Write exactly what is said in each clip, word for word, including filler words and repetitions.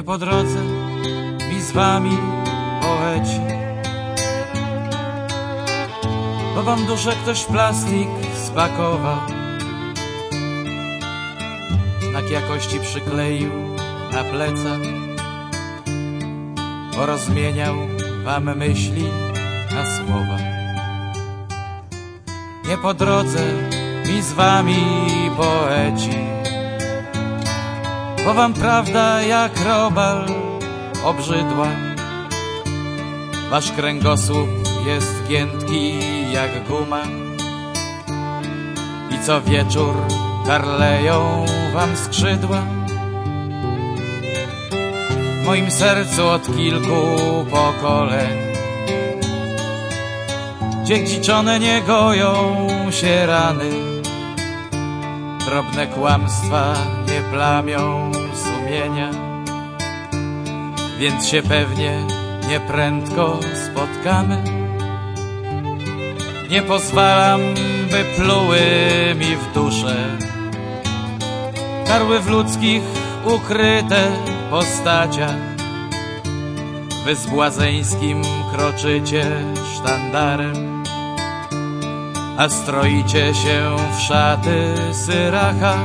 po drodze mi z wami, poeci, bo wam duszę ktoś w plastik spakował, znak jakości przykleił na plecach, porozmieniał wam myśli na słowa. Nie po drodze mi z wami, poeci, bo wam prawda jak robal obrzydła. Wasz kręgosłup jest giętki jak guma i co wieczór karleją wam skrzydła. W moim sercu od kilku pokoleń dziedziczone nie goją się rany, drobne kłamstwa nie plamią sumienia, więc się pewnie nieprędko spotkamy. Nie pozwalam, by pluły mi w duszę karły w ludzkich ukryte postaciach. Wy z błazeńskim kroczycie sztandarem, a stroicie się w szaty syracha.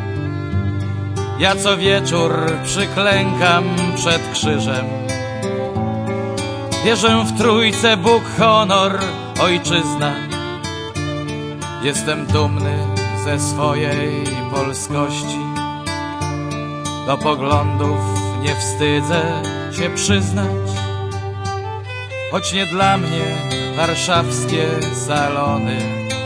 Ja co wieczór przyklękam przed krzyżem, wierzę w trójcę, Bóg, honor, ojczyzna. Jestem dumny ze swojej polskości, do poglądów nie wstydzę się przyznać, choć nie dla mnie warszawskie salony,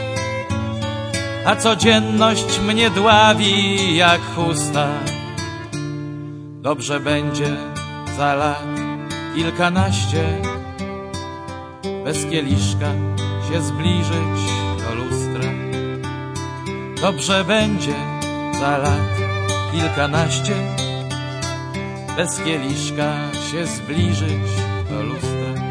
a codzienność mnie dławi jak chusta. Dobrze będzie za lat kilkanaście bez kieliszka się zbliżyć do lustra. Dobrze będzie za lat kilkanaście bez kieliszka się zbliżyć do lustra.